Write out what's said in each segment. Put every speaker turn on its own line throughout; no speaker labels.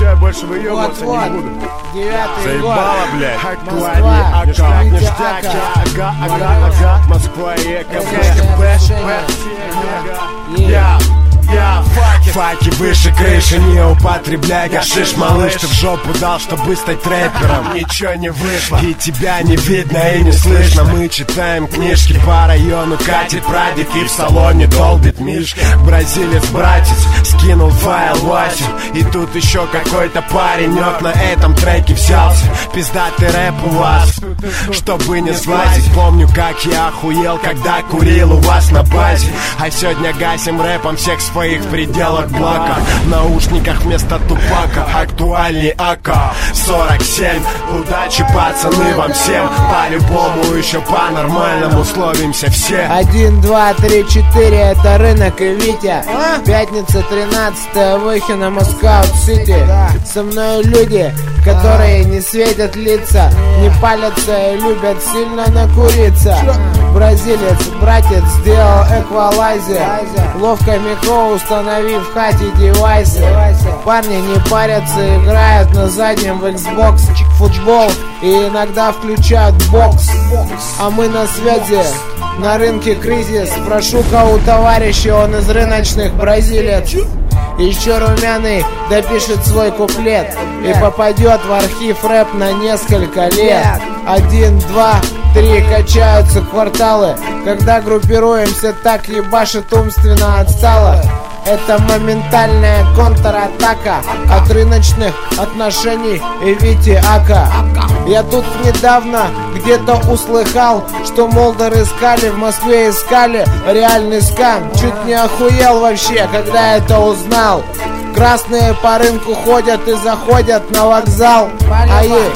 Обещаю, больше выебываться не буду.
9-й год.
Заебало, блядь.
Москва,
Ништяк, ага. Москва и факи выше крыши, не употребляй гашиш, малыш. Ты в жопу дал, чтобы стать рэпером. Ничего не вышло, и тебя не видно и не слышно. Мы читаем книжки по району, катит прадик, и в салоне долбит Мишка. Бразилец, братец, скинул файл Васю, и тут еще какой-то паренек на этом треке взялся. Пиздатый рэп у вас, чтобы не слазить. Помню, как я охуел, когда курил у вас на базе. А сегодня гасим рэпом всех своих в пределах блока. В наушниках вместо Тупака актуальный АК-47. Удачи, пацаны, вам всем. По-любому еще по-нормальному словимся все.
1, 2, 3, 4, это Рынок и Витя. Пятница 13, Выхино, Москва-Сити. Со мной люди, которые не светят лица, не палятся и любят сильно накуриться. Бразилец, братец, сделал эквалайзер. Ловко микро установив в хате девайсы. Парни не парятся, играют на заднем в Xbox футбол и иногда включают бокс. А мы на связи. На рынке кризис. Прошу-ка у товарища, он из рыночных, бразилец. Еще румяный допишет свой куплет и попадет в архив рэп на несколько лет. 1, 2, 3, качаются кварталы. Когда группируемся, так ебашит умственно отстало. Это моментальная контратака от рыночных отношений и Вити Ака. Я тут недавно где-то услыхал, что Молдор искали, в Москве искали реальный скам. Чуть не охуел вообще, когда это узнал. Красные по рынку ходят и заходят на вокзал. Ае.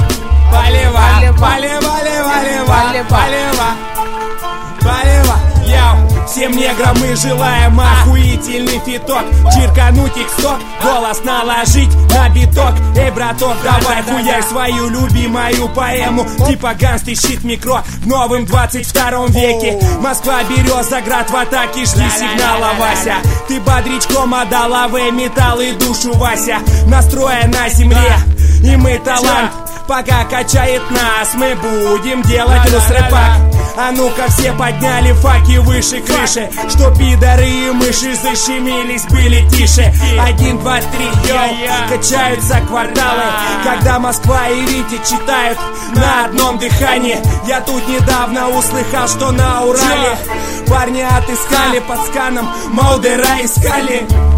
Всем неграм мы желаем охуительный фиток. Чиркануть их сток, голос наложить на биток. Эй, браток, давай хуяй свою любимую поэму. Типа ганстый щит микро в новом 22 веке. Москва, Береза, град в атаке, жди сигнала, Вася. Ты бодрячком отдала в металл и душу, Вася. Настроя на земле, и мы талант. Пока качает нас, мы будем делать рус-рэпак. А ну-ка все подняли факи выше крыши, что пидоры и мыши защемились, были тише. 1, 2, 3, йоу, качаются кварталы. Когда Москва и Витя читают на одном дыхании. Я тут недавно услыхал, что на Урале парни отыскали под сканом Молдера искали.